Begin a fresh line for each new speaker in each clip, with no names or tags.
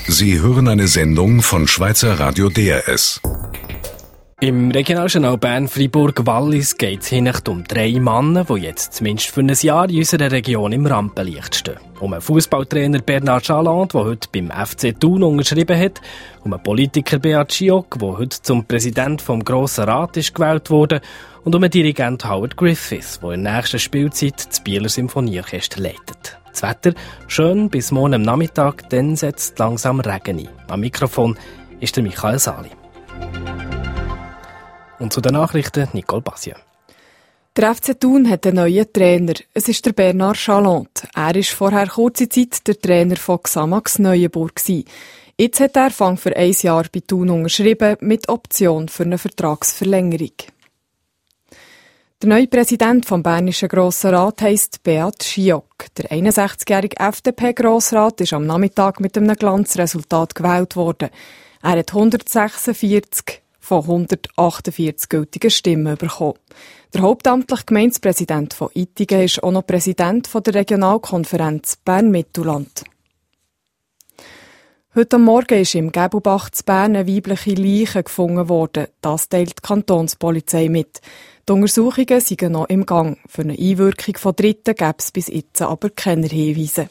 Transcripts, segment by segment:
Sie hören eine Sendung von Schweizer Radio DRS.
Im Regionaljournal Bern-Fribourg-Wallis geht es hier um 3 Männer, die jetzt zumindest für ein Jahr in unserer Region im Rampenlicht stehen. Um einen Fußballtrainer Bernard Chaland, der heute beim FC Thun unterschrieben hat, um einen Politiker Beat Giauque, der heute zum Präsident vom Grossen Rat ist gewählt wurde, und um einen Dirigent Howard Griffiths, der in der nächsten Spielzeit das Bieler Symphonieorchester leitet. Das Wetter schön bis morgen am Nachmittag, dann setzt langsam Regen ein. Am Mikrofon ist der Michael Sali. Und zu den Nachrichten Nicole Bassia.
Der FC Thun hat einen neuen Trainer. Es ist der Bernard Chaland. Er war vorher kurze Zeit der Trainer von Xamax Neuenburg. Jetzt hat er Anfang für 1 Jahr bei Thun unterschrieben, mit Option für eine Vertragsverlängerung. Der neue Präsident vom Bernischen Grossen Rat heisst Beat Giauque. Der 61-jährige FDP-Grossrat ist am Nachmittag mit einem Glanzresultat gewählt worden. Er hat 146 von 148 gültigen Stimmen bekommen. Der hauptamtliche Gemeindepräsident von Ittigen ist auch noch Präsident der Regionalkonferenz Bern-Mittelland. Heute Morgen ist im Gäbelbach zu Bern eine weibliche Leiche gefunden worden. Das teilt die Kantonspolizei mit. Die Untersuchungen sind noch im Gang. Für eine Einwirkung von Dritten gäbe es bis jetzt aber keine Hinweise.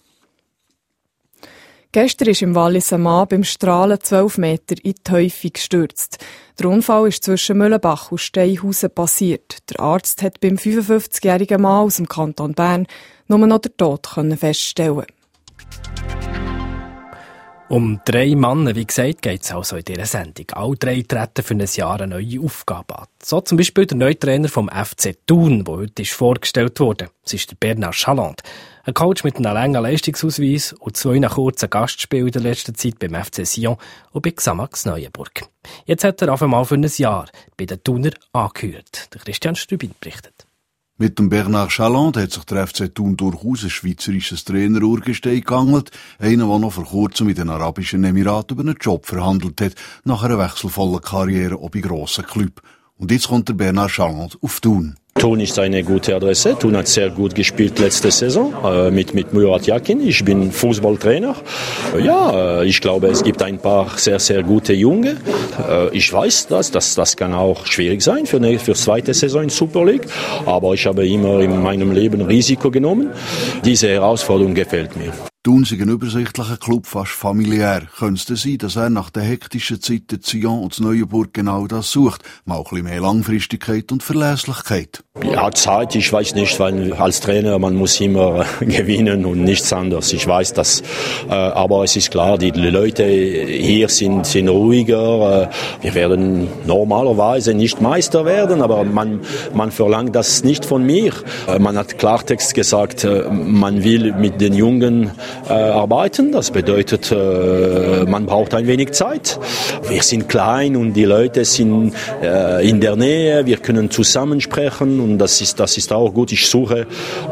Gestern ist im Wallis ein Mann beim Strahlen 12 Meter in die Teufel gestürzt. Der Unfall ist zwischen Mühlenbach und Steinhausen passiert. Der Arzt hat beim 55-jährigen Mann aus dem Kanton Bern nur noch den Tod feststellen.
Um 3 Männer, wie gesagt, geht es also in dieser Sendung. Alle 3 treten für ein Jahr eine neue Aufgabe an. So zum Beispiel der neue Trainer vom FC Thun, der heute vorgestellt wurde. Das ist der Bernard Chaland. Ein Coach mit einem langen Leistungsausweis und 2 kurzen Gastspielen in der letzten Zeit beim FC Sion und bei Xamax Neuenburg. Jetzt hat er auf einmal für ein Jahr bei den Thuner angehört. Der Christian Stübin berichtet.
Mit dem Bernard Chaland hat sich der FC Thun durchaus ein schweizerisches Trainer-Urgestein geangelt. Einer, der noch vor kurzem mit den Arabischen Emiraten über einen Job verhandelt hat, nach einer wechselvollen Karriere auch bei grossen Clubs. Und jetzt kommt der Bernard Chaland auf Thun.
Thun ist eine gute Adresse. Thun hat sehr gut gespielt letzte Saison mit Murat Yakin. Ich bin Fußballtrainer. Ja, ich glaube, es gibt ein paar sehr, sehr gute Junge. Ich weiß, das kann auch schwierig sein für zweite Saison in Super League. Aber ich habe immer in meinem Leben Risiko genommen. Diese Herausforderung gefällt mir.
Thun ist ein übersichtlicher Club, fast familiär. Könnte es sein, dass er nach der hektischen Zeit der Sion und Neuenburg genau das sucht? Mal ein bisschen mehr Langfristigkeit und Verlässlichkeit.
Ja, Zeit, ich weiß nicht, weil als Trainer, man muss immer gewinnen und nichts anderes. Ich weiß das. Aber es ist klar, die Leute hier sind ruhiger. Wir werden normalerweise nicht Meister werden, aber man verlangt das nicht von mir. Man hat Klartext gesagt, man will mit den Jungen arbeiten. Das bedeutet, man braucht ein wenig Zeit. Wir sind klein und die Leute sind in der Nähe. Wir können zusammen sprechen und das ist auch gut. Ich suche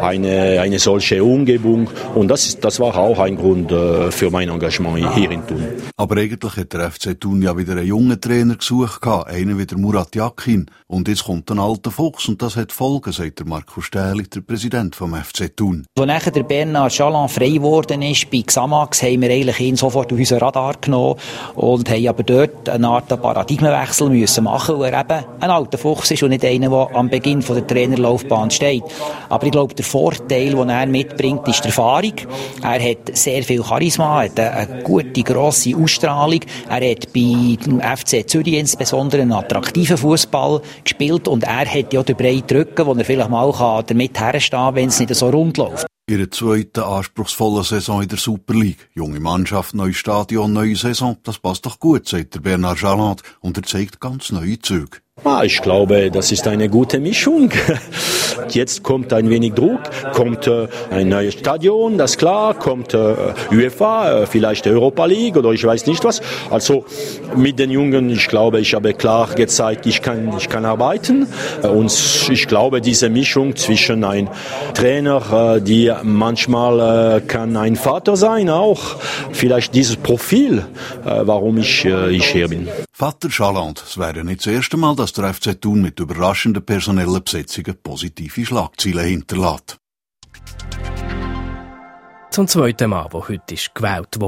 eine solche Umgebung und das war auch ein Grund für mein Engagement hier in Thun.
Aber eigentlich hat der FC Thun ja wieder einen jungen Trainer gesucht, einen wie der Murat Yakin. Und jetzt kommt ein alter Fuchs und das hat Folgen, sagt der Markus Stähli, der Präsident vom FC Thun.
Als nachher der Bernard Chaland frei geworden ist bei Xamax, haben wir eigentlich ihn sofort auf unseren Radar genommen und haben aber dort eine Art Paradigmenwechsel müssen machen, weil er eben ein alter Fuchs ist und nicht einer, der am Beginn von der Trainerlaufbahn steht. Aber ich glaube, der Vorteil, den er mitbringt, ist die Erfahrung. Er hat sehr viel Charisma, er hat eine gute, grosse Ausstrahlung. Er hat bei dem FC Zürich insbesondere einen attraktiven Fußball gespielt und er hat ja den breiten Rücken, wo er vielleicht mal damit herstehen kann, wenn es nicht so rund läuft.
Ihre zweite anspruchsvolle Saison in der Super League. Junge Mannschaft, neues Stadion, neue Saison. Das passt doch gut, sagt der Bernard Chaland. Und er zeigt ganz neue Züge.
Ich glaube, das ist eine gute Mischung. Jetzt kommt ein wenig Druck, kommt ein neues Stadion, das ist klar, kommt UEFA, vielleicht Europa League oder ich weiß nicht was. Also mit den Jungen, ich glaube, ich habe klar gezeigt, ich kann arbeiten. Und ich glaube, diese Mischung zwischen ein Trainer, die manchmal kann ein Vater sein auch, vielleicht dieses Profil, warum ich hier bin.
Vater Chaland, es wäre nicht das erste Mal, dass der FC Thun mit überraschenden personellen Besetzungen positive Schlagzeilen hinterlässt.
Zum zweiten Mal, der heute ist gewählt wurde.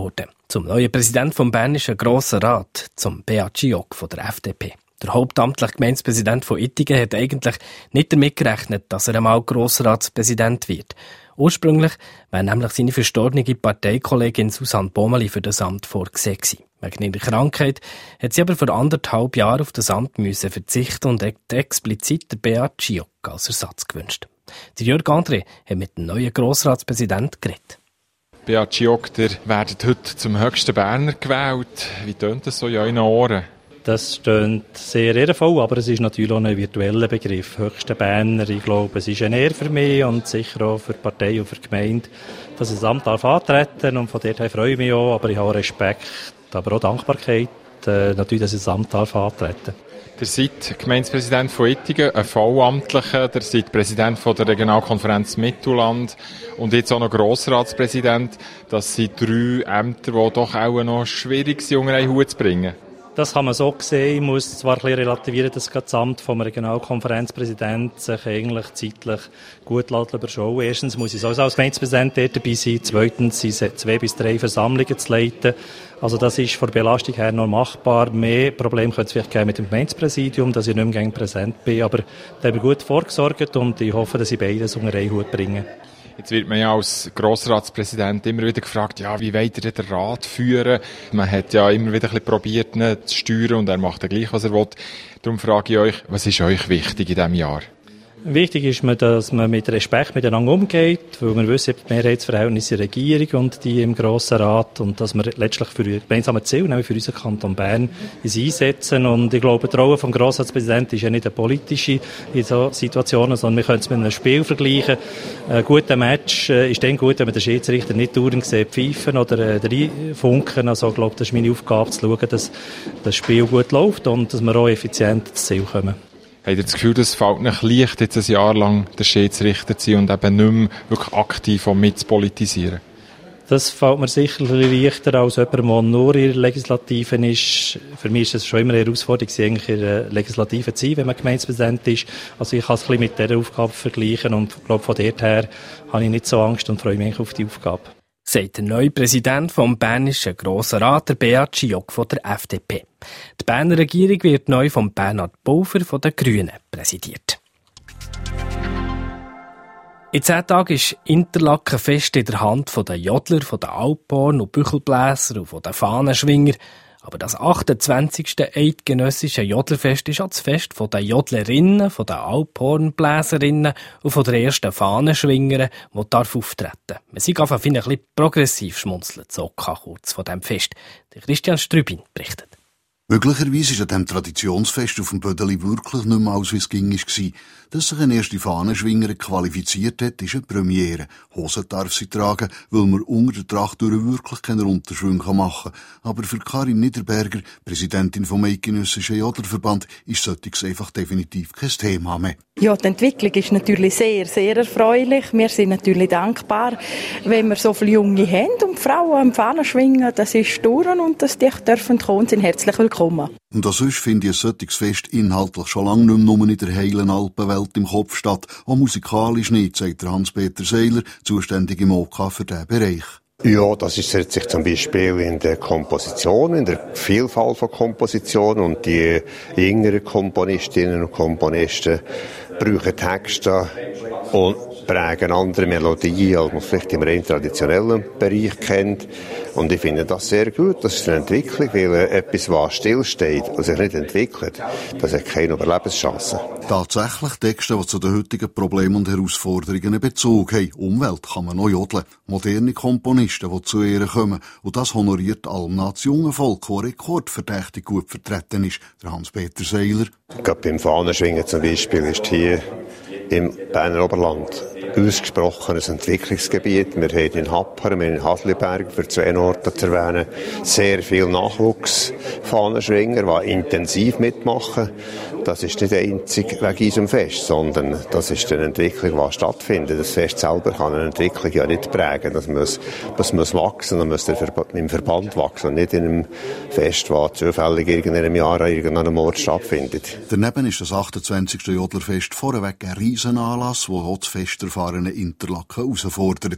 Zum neuen Präsidenten vom Bernischen Grossen Rat, zum Beat Giauque von der FDP. Der hauptamtliche Gemeindepräsident von Ittigen hat eigentlich nicht damit gerechnet, dass er einmal Grossratspräsident wird. Ursprünglich wäre nämlich seine verstorbene Parteikollegin Susanne Bomeli für das Amt vorgesehen gewesen. Wegen ihrer Krankheit hat sie aber vor 1,5 Jahren auf das Amt müssen verzichten und hat explizit den Beat Giauque als Ersatz gewünscht. Der Jörg André hat mit dem neuen Grossratspräsidenten geredet.
Beat Giauque, ihr werdet heute zum höchsten Berner gewählt. Wie tönt das so in euren Ohren?
Das klingt sehr ehrenvoll, aber es ist natürlich auch ein virtueller Begriff. Höchste Berner, ich glaube, es ist eine Ehre für mich und sicher auch für die Partei und für die Gemeinde, dass ich das Amt antreten darf. Und von daher freue ich mich auch, aber ich habe auch Respekt, aber auch Dankbarkeit, natürlich, dass ich das Amt antreten darf.
Ihr seid Gemeindepräsident von Ittigen, ein Vollamtlicher, ihr seid Präsident von der Regionalkonferenz Mittelland und jetzt auch noch Grossratspräsident. Das sind 3 Ämter, die doch auch noch schwierig sind, unter einen Hut zu bringen.
Das kann man so sehen. Ich muss zwar ein bisschen relativieren, dass das Amt vom Regionalkonferenzpräsident sich eigentlich zeitlich gut überschauen. Erstens muss ich als Gemeindepräsident dort dabei sein. Zweitens sind es 2 bis 3 Versammlungen zu leiten. Also das ist von der Belastung her noch machbar. Mehr Probleme könnte es vielleicht geben mit dem Gemeindepräsidium, dass ich nicht mehr präsent bin. Aber da haben wir gut vorgesorgt und ich hoffe, dass ich beides unter einen Hut bringe.
Jetzt wird man ja als Grossratspräsident immer wieder gefragt, ja, wie wollt ihr den Rat führen? Man hat ja immer wieder ein bisschen probiert, ihn zu steuern und er macht ja gleich, was er will. Darum frage ich euch, was ist euch wichtig in diesem Jahr?
Wichtig ist mir, dass man mit Respekt miteinander umgeht, weil wir wissen, die Mehrheitsverhältnisse in der Regierung und die im Grossen Rat und dass wir letztlich für ein gemeinsames Ziel, nämlich für unseren Kanton Bern, uns einsetzen. Und ich glaube, die Rolle des Grossratspräsidenten ist ja nicht eine politische in so Situationen, sondern wir können es mit einem Spiel vergleichen. Ein guter Match ist dann gut, wenn man den Schiedsrichter nicht dauernd sieht pfeifen oder reinfunken. Also ich glaube, das ist meine Aufgabe, zu schauen, dass das Spiel gut läuft und dass wir auch effizient ins Ziel kommen.
Habt ihr das Gefühl, das fällt nicht leicht, jetzt ein Jahr lang der Schiedsrichter zu sein und eben nicht mehr wirklich aktiv mit zu politisieren?
Das fällt mir sicherlich leichter als jemand, der nur in der Legislative ist. Für mich ist es schon immer eine Herausforderung, eigentlich in der Legislative zu sein, wenn man Gemeindepräsident ist. Also ich kann es ein bisschen mit dieser Aufgabe vergleichen und ich glaube, von dort her habe ich nicht so Angst und freue mich auf die Aufgabe.
Sagt der neue Präsident vom Bernischen Grossen Rat, der Beat Giauque von der FDP. Die Berner Regierung wird neu von Bernhard Pulver von den Grünen präsidiert. In 10 Tagen ist Interlaken fest in der Hand der Jodler, der Alphorn- und Büchelbläser und der Fahnenschwinger. Aber das 28. eidgenössische Jodlerfest ist auch das Fest der Jodlerinnen, der Alphornbläserinnen und der ersten Fahnenschwinger, die auftreten darf. Man sieht einfach ein bisschen progressiv schmunzeln, so kurz von diesem Fest. Der Christian Strübin berichtet.
Möglicherweise ist an diesem Traditionsfest auf dem Bödeli wirklich nicht mehr alles, wie es ging war. Dass sich eine erste Fahnenschwinger qualifiziert hat, ist eine Premiere. Hosen darf sie tragen, weil man unter der Tracht wirklich keinen Unterschwung machen kann. Aber für Karin Niederberger, Präsidentin vom Eidgenössischen Jodlerverband, ist solches einfach definitiv kein Thema mehr.
Ja, die Entwicklung ist natürlich sehr, sehr erfreulich. Wir sind natürlich dankbar, wenn wir so viele Junge haben und Frauen am Fahnen schwingen. Das ist durch und dass die dürfen kommen, sind herzlich willkommen.
Und auch sonst finde ich ein solches Fest inhaltlich schon lange nicht mehr nur in der heilen Alpenwelt im Kopf statt, auch musikalisch nicht, sagt Hans-Peter Seiler, zuständig im OK für diesen Bereich.
Ja, das ist sich zum Beispiel in der Komposition, in der Vielfalt von Kompositionen und die jüngeren Komponistinnen und Komponisten brauchen Texte und prägen andere Melodien, als man vielleicht im rein traditionellen Bereich kennt. Und ich finde das sehr gut. Das ist eine Entwicklung, weil etwas, was stillsteht und sich nicht entwickelt, das hat keine Überlebenschance.
Tatsächlich Texte, die zu den heutigen Problemen und Herausforderungen einen Bezug haben. Umwelt kann man noch jodeln. Moderne Komponisten, die zu Ehren kommen. Und das honoriert allem das junge Volk, das rekordverdächtig gut vertreten ist. Der Hans-Peter Seiler.
Gerade beim Fahnenschwingen zum Beispiel ist hier im Berner Oberland ausgesprochenes Entwicklungsgebiet. Wir haben in Happern, wir haben in Hasliberg, für 2 Orte zu erwähnen, sehr viel Nachwuchsfahnenschwinger, die intensiv mitmachen. Das ist nicht einzig wegen unserem Fest, sondern das ist eine Entwicklung, die stattfindet. Das Fest selber kann eine Entwicklung ja nicht prägen. Das muss wachsen, das muss im Verband wachsen und nicht in einem Fest, das zufällig in einem Jahr an irgendeinem Ort stattfindet.
Daneben ist das 28. Jodlerfest vorweg ein Riesenanlass, der auch das festerfahrene Interlaken herausfordert.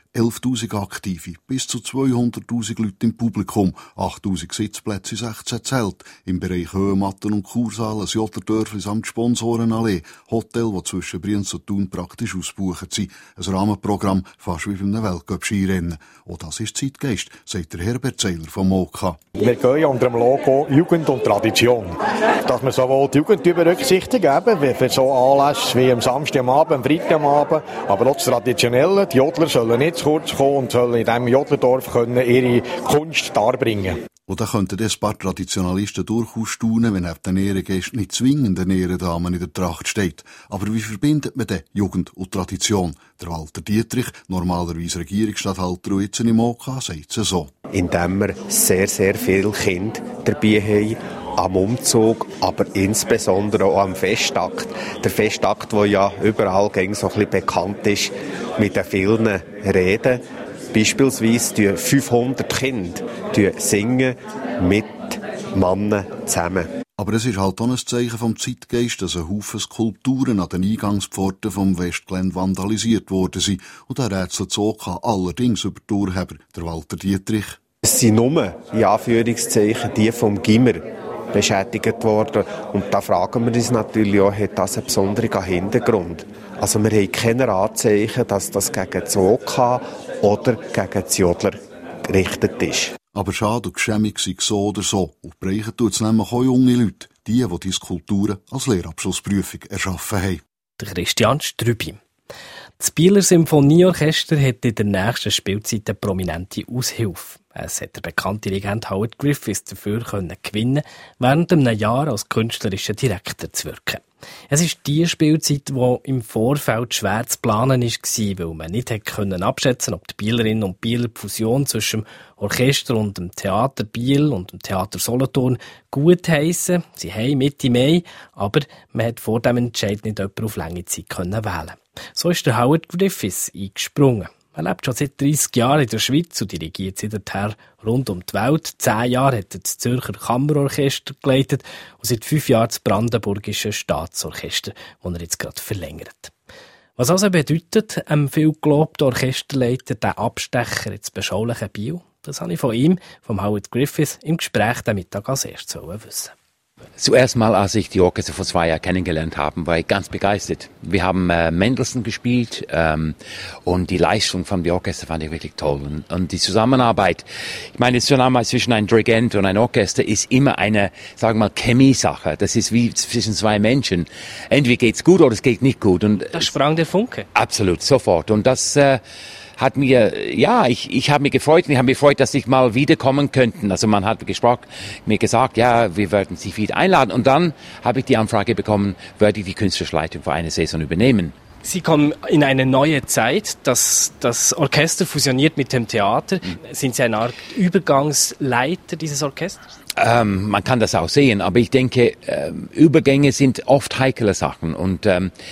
11'000 Aktive, bis zu 200'000 Leute im Publikum, 8'000 Sitzplätze, 16 Zelte, im Bereich Höhenmatten und Kursaal, ein Jotterdörfli samt Sponsorenallee, Hotel, das zwischen Brienz und Thun praktisch ausgebucht sind, ein Rahmenprogramm, fast wie bei einem Weltcup-Skirennen. Auch das ist Zeitgeist, sagt der Herbert Seiler vom MOKA.
Wir gehen ja unter dem Logo Jugend und Tradition. Dass wir sowohl die Jugend berücksichtigen, für so Anlässe wie am Samstag am Abend, am Freitag am Abend, aber auch das Traditionelle. Die Jodler sollen nicht zu kurz kommen und sollen in diesem Jodlerdorf ihre Kunst darbringen.
Und da könnten ein paar Traditionalisten durchaus staunen, wenn auf den Ehrengästen nicht zwingend eine Ehrendame in der Tracht steht. Aber wie verbindet man denn Jugend und Tradition? Der Walter Dietrich, normalerweise Regierungsstatthalter und jetzt im MOKA, sagt es so.
Indem wir sehr, sehr viele Kinder dabei haben, am Umzug, aber insbesondere auch am Festakt. Der Festakt, der ja überall so ein bisschen bekannt ist, mit den vielen Reden. Beispielsweise die 500 Kinder singen mit Männern zusammen.
Aber es ist halt auch ein Zeichen vom Zeitgeist, dass ein Haufen Skulpturen an den Eingangspforten vom Westgelände vandalisiert worden sind. Und da rätselt OK allerdings über die Urheber, der Walter Dietrich.
Es sind nur, in Anführungszeichen, die vom Gimmer beschädigt worden. Und da fragen wir uns natürlich auch, hat das einen besonderen Hintergrund? Also wir haben keine Anzeichen, dass das gegen das OK oder gegen die Jodler gerichtet ist.
Aber schade und geschämig sei so oder so. Und bereichen tut es nämlich auch junge Leute, die Skulpturen als Lehrabschlussprüfung erschaffen haben.
Der Christian Strübi. Das Bieler Symphonieorchester hat in der nächsten Spielzeit eine prominente Aushilfe. Es hat der bekannte Dirigent Howard Griffiths dafür gewinnen, während einem Jahr als künstlerischer Direktor zu wirken. Es ist die Spielzeit, die im Vorfeld schwer zu planen war, weil man nicht abschätzen konnte, ob die Bielerinnen und Bieler die Fusion zwischen dem Orchester und dem Theater Biel und dem Theater Solothurn gut heissen. Sie haben Mitte Mai, aber man hat vor dem Entscheid nicht jemanden auf lange Zeit wählen. So ist der Howard Griffiths eingesprungen. Er lebt schon seit 30 Jahren in der Schweiz und dirigiert seither rund um die Welt. 10 Jahre hat er das Zürcher Kammerorchester geleitet und seit 5 Jahren das Brandenburgische Staatsorchester, das er jetzt gerade verlängert. Was also bedeutet, viel gelobten Orchesterleiter, den Abstecher ins beschauliche Biel? Das habe ich von ihm, vom Howard Griffiths, im Gespräch den Mittag als erstes wissen.
Zuerst mal, als ich die Orchester vor 2 Jahren kennengelernt habe, war ich ganz begeistert. Wir haben Mendelssohn gespielt und die Leistung von dem Orchester fand ich wirklich toll. Und die Zusammenarbeit, ich meine, die Zusammenarbeit zwischen einem Dirigent und einem Orchester ist immer eine, sagen wir mal, Chemie-Sache. Das ist wie zwischen 2 Menschen. Entweder geht's gut oder es geht nicht gut. Und
da sprang der Funke.
Absolut, sofort. Und das hat mir, ja, ich habe mich gefreut und ich habe mich gefreut, dass ich mal wiederkommen könnten. Also man hat mir gesagt, ja, wir werden Sie wieder einladen. Und dann habe ich die Anfrage bekommen, würde ich die Künstlerleitung für eine Saison übernehmen.
Sie kommen in eine neue Zeit, das Orchester fusioniert mit dem Theater. Sind Sie eine Art Übergangsleiter dieses Orchesters?
Man kann das auch sehen, aber ich denke, Übergänge sind oft heikle Sachen und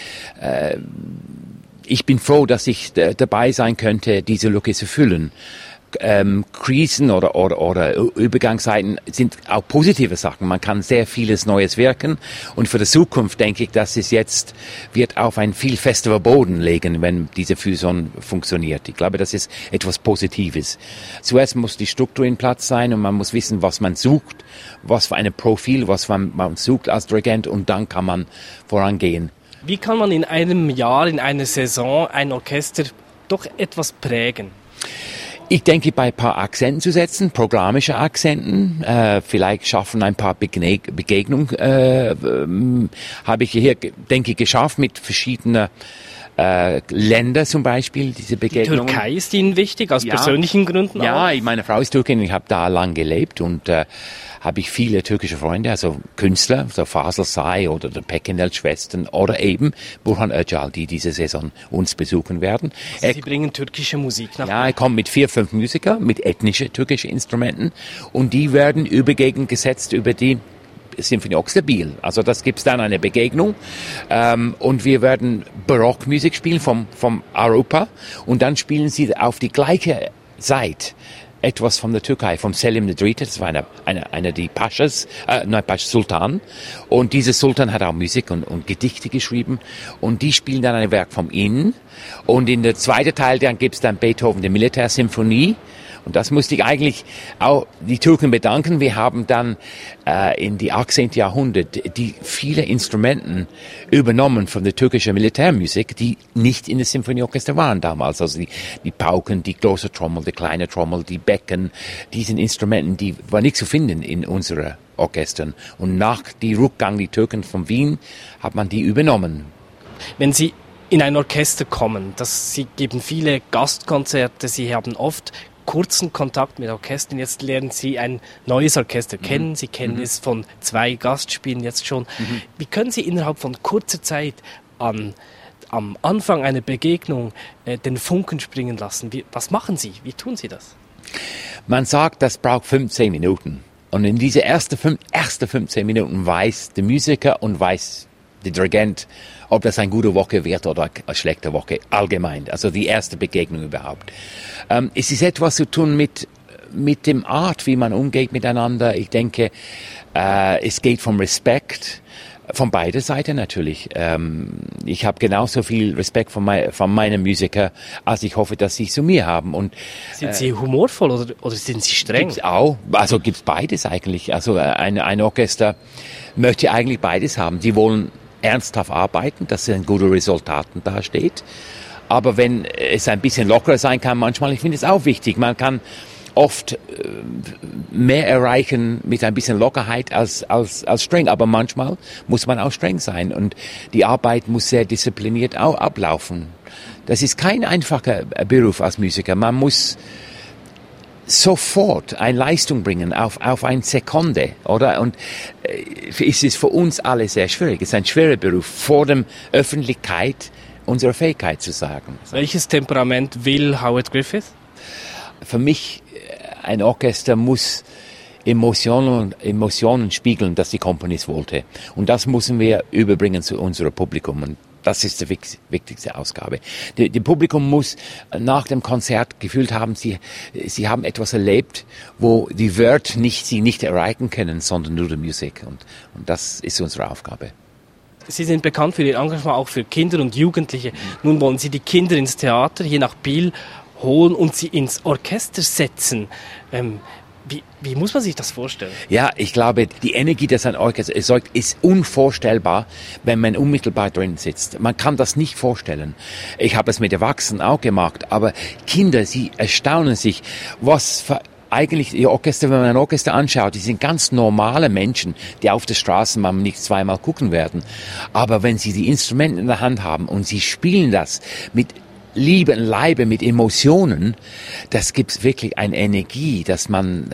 ich bin froh, dass ich dabei sein könnte, diese Lücke zu füllen. Krisen oder Übergangszeiten sind auch positive Sachen. Man kann sehr vieles Neues wirken. Und für die Zukunft denke ich, dass es jetzt wird auf einen viel festeren Boden legen, wenn diese Fusion funktioniert. Ich glaube, das ist etwas Positives. Zuerst muss die Struktur in Platz sein und man muss wissen, was man sucht, was für ein Profil, was man sucht als Dirigent und dann kann man vorangehen.
Wie kann man in einem Jahr, in einer Saison ein Orchester doch etwas prägen?
Ich denke, bei ein paar Akzenten zu setzen, programmische Akzenten, vielleicht schaffen ein paar Begegnungen, habe ich hier, denke ich, geschafft mit verschiedenen Länder zum Beispiel, diese Begegnungen.
Die Türkei ist Ihnen wichtig, aus persönlichen Gründen auch?
Ja, meine Frau ist Türkin, ich habe da lang gelebt und habe ich viele türkische Freunde, also Künstler, so Fasıl Say oder der Pekinel-Schwestern oder eben Burhan Öcal, die diese Saison uns besuchen werden.
Also Sie bringen türkische Musik nach?
Ja, er kommt mit 4, 5 Musikern, mit ethnischen türkischen Instrumenten und die werden übergegen gesetzt über die Symphonie Orchester Biel. Also das gibt's dann eine Begegnung und wir werden Barockmusik spielen vom Europa und dann spielen sie auf die gleiche Zeit etwas von der Türkei, vom Selim III, das war einer der Sultan. Und dieser Sultan hat auch Musik und Gedichte geschrieben. Und die spielen dann ein Werk von ihnen. Und in der zweiten Teil dann gibt's dann Beethoven, die Militärsymphonie. Und das musste ich eigentlich auch die Türken bedanken. Wir haben dann in die 18. Jahrhundert die viele Instrumenten übernommen von der türkischen Militärmusik, die nicht in der Symphonieorchester waren damals. Also die Pauken, die große Trommel, die kleine Trommel, die Becken, diesen Instrumenten, die waren nicht zu finden in unseren Orchestern. Und nach dem Rückgang der Türken von Wien hat man die übernommen.
Wenn Sie in ein Orchester kommen, Sie geben viele Gastkonzerte, Sie haben oft kurzen Kontakt mit Orchestern. Jetzt lernen Sie ein neues Orchester kennen. Sie kennen es von 2 Gastspielen jetzt schon. Wie können Sie innerhalb von kurzer Zeit am Anfang einer Begegnung den Funken springen lassen? Was machen Sie? Wie tun Sie das?
Man sagt, das braucht 15 Minuten. Und in diese ersten 15 Minuten weiß der Musiker und weiß der Dirigent, ob das eine gute Woche wird oder eine schlechte Woche, allgemein. Also die erste Begegnung überhaupt. Es ist etwas zu tun mit dem Art, wie man umgeht miteinander. Ich denke, es geht vom Respekt, von beider Seiten natürlich. Ich habe genauso viel Respekt von meinen Musikern, als ich hoffe, dass sie zu mir haben. Und,
sind Sie humorvoll oder sind Sie streng?
Gibt's auch. Also gibt's beides eigentlich. Also ein Orchester möchte eigentlich beides haben. Sie wollen ernsthaft arbeiten, dass ein gute Resultaten dasteht. Aber wenn es ein bisschen lockerer sein kann, manchmal, ich finde es auch wichtig. Man kann oft mehr erreichen mit ein bisschen Lockerheit als streng. Aber manchmal muss man auch streng sein. Und die Arbeit muss sehr diszipliniert auch ablaufen. Das ist kein einfacher Beruf als Musiker. Man muss sofort eine Leistung bringen auf eine Sekunde, oder? Und es ist für uns alle sehr schwierig. Es ist ein schwerer Beruf, vor der Öffentlichkeit unsere Fähigkeit zu sagen.
Welches Temperament will Howard Griffith?
Für mich, ein Orchester muss Emotionen spiegeln, dass die Komponist wollte. Und das müssen wir überbringen zu unserem Publikum. Und das ist die wichtigste Ausgabe. Die Publikum muss nach dem Konzert gefühlt haben, sie haben etwas erlebt, wo die Wörter sie nicht erreichen können, sondern nur die Musik. Und das ist unsere Aufgabe.
Sie sind bekannt für Ihr Engagement auch für Kinder und Jugendliche. Nun wollen Sie die Kinder ins Theater hier nach Biel holen und sie ins Orchester setzen. Wie muss man sich das vorstellen?
Ja, ich glaube, die Energie, die ein Orchester erzeugt, ist unvorstellbar, wenn man unmittelbar drin sitzt. Man kann das nicht vorstellen. Ich habe es mit Erwachsenen auch gemacht, aber Kinder, sie erstaunen sich, was für eigentlich die Orchester, wenn man ein Orchester anschaut, die sind ganz normale Menschen, die auf der Straße mal nicht zweimal gucken werden. Aber wenn sie die Instrumente in der Hand haben und sie spielen das mit Liebe und Leibe, mit Emotionen, das gibt wirklich eine Energie, dass man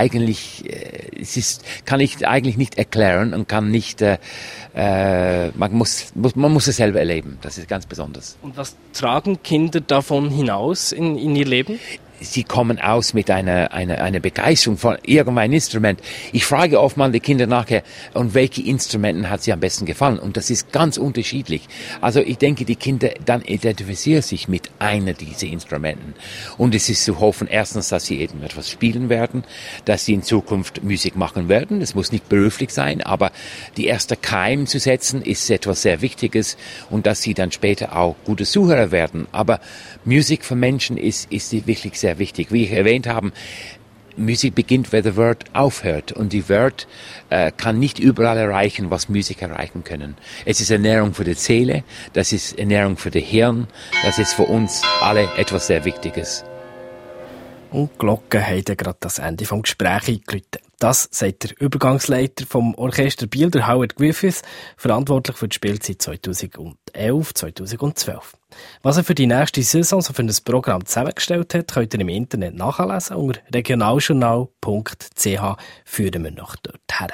kann ich eigentlich nicht erklären und kann nicht, man muss es selber erleben. Das ist ganz besonders.
Und was tragen Kinder davon hinaus in ihr Leben?
Sie kommen aus mit einer Begeisterung von irgendeinem Instrument. Ich frage oft mal die Kinder nachher, und welche Instrumenten hat sie am besten gefallen? Und das ist ganz unterschiedlich. Also ich denke, die Kinder dann identifizieren sich mit einer dieser Instrumenten. Und es ist zu hoffen, erstens, dass sie eben etwas spielen werden, dass sie in Zukunft Musik machen werden. Es muss nicht beruflich sein, aber die erste Keim zu setzen, ist etwas sehr Wichtiges, und dass sie dann später auch gute Zuhörer werden. Aber Musik für Menschen ist wirklich sehr wichtig. Wie ich erwähnt habe, Musik beginnt, wer das Wort aufhört. Und die Wort kann nicht überall erreichen, was Musik erreichen können. Es ist Ernährung für die Seele, das ist Ernährung für das Hirn, das ist für uns alle etwas sehr Wichtiges.
Und die Glocken haben gerade das Ende des Gesprächs eingeläutet. Das sagt der Übergangsleiter vom Orchester Biel, der Howard Griffith, verantwortlich für die Spielzeit 2011-2012. Was er für die nächste Saison so für ein Programm zusammengestellt hat, könnt ihr im Internet nachlesen. Unter regionaljournal.ch führen wir noch dorthin.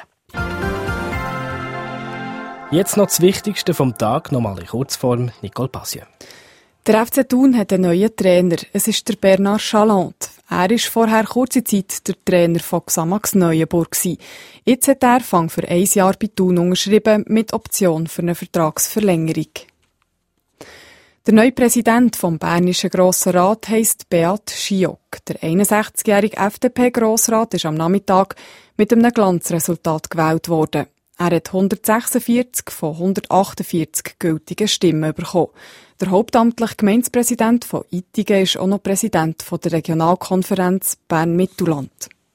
Jetzt noch das Wichtigste vom Tag, nochmal in Kurzform, Nicole Pasio.
Der FC Thun hat einen neuen Trainer. Es ist der Bernard Chaland. Er war vorher kurze Zeit der Trainer von Xamax Neuenburg. Jetzt hat er Anfang für 1 Jahr bei Thun unterschrieben, mit Option für eine Vertragsverlängerung. Der neue Präsident vom Bernischen Grossen Rat heisst Beat Schiok. Der 61-jährige FDP-Grossrat ist am Nachmittag mit einem Glanzresultat gewählt worden. Er hat 146 von 148 gültigen Stimmen bekommen. Der hauptamtliche Gemeindepräsident von Ittigen ist auch noch Präsident der Regionalkonferenz Bern-Mittelland.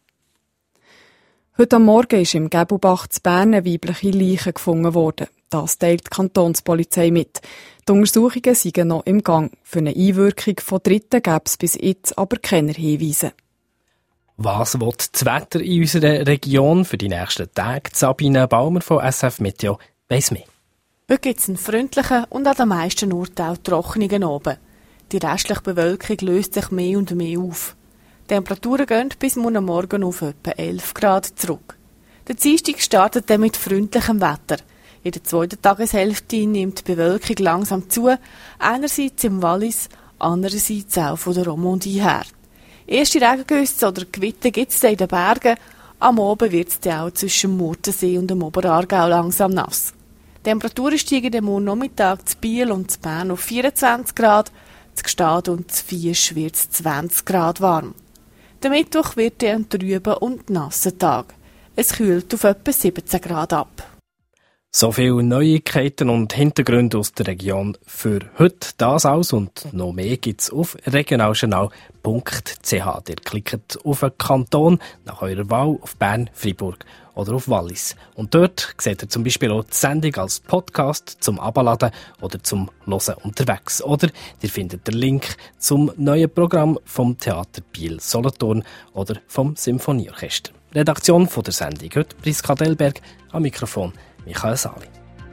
Heute am Morgen ist im Gäbelbach zu Bern eine weibliche Leiche gefunden worden. Das teilt die Kantonspolizei mit. Die Untersuchungen sind noch im Gang. Für eine Einwirkung von Dritten gäbe es bis jetzt aber keine Hinweise.
Was will das Wetter in unserer Region für die nächsten Tage? Sabine Baumer von SF Meteo weiss mehr.
Heute gibt es einen freundlichen und an den meisten Orten auch trockenen Abend. Die restliche Bewölkung löst sich mehr und mehr auf. Die Temperaturen gehen bis morgen auf etwa 11 Grad zurück. Der Dienstag startet dann mit freundlichem Wetter. In der zweiten Tageshälfte nimmt die Bewölkung langsam zu, einerseits im Wallis, andererseits auch von der Romandie her. Erste Regengüsse oder Gewitter gibt es in den Bergen. Am Abend wird es dann auch zwischen dem Murtensee und dem Oberaargau langsam nass. Die Temperaturen steigen am morgen Nachmittag zu Biel und zu Bern auf 24 Grad, zu Gstaad und zu Viesch wird es 20 Grad warm. Der Mittwoch wird dann ein trüber und nasser Tag. Es kühlt auf etwa 17 Grad ab.
So viele Neuigkeiten und Hintergründe aus der Region für heute. Das alles und noch mehr gibt's auf regionaljournal.ch. Ihr klickt auf einen Kanton nach eurer Wahl auf Bern, Freiburg oder auf Wallis. Und dort seht ihr zum Beispiel auch die Sendung als Podcast zum Abladen oder zum Hören unterwegs. Oder ihr findet den Link zum neuen Programm vom Theater Biel Solothurn oder vom Symphonieorchester. Redaktion von der Sendung heute Priska Delberg, am Mikrofon Michael Sali.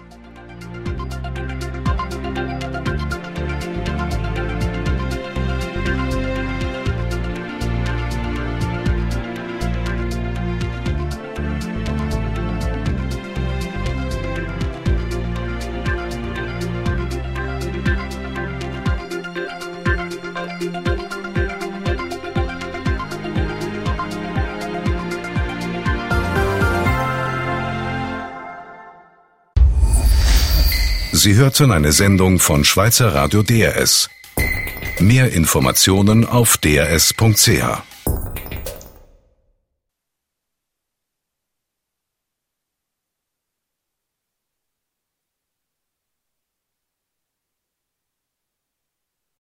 Sie hörten eine Sendung von Schweizer Radio DRS. Mehr Informationen auf drs.ch.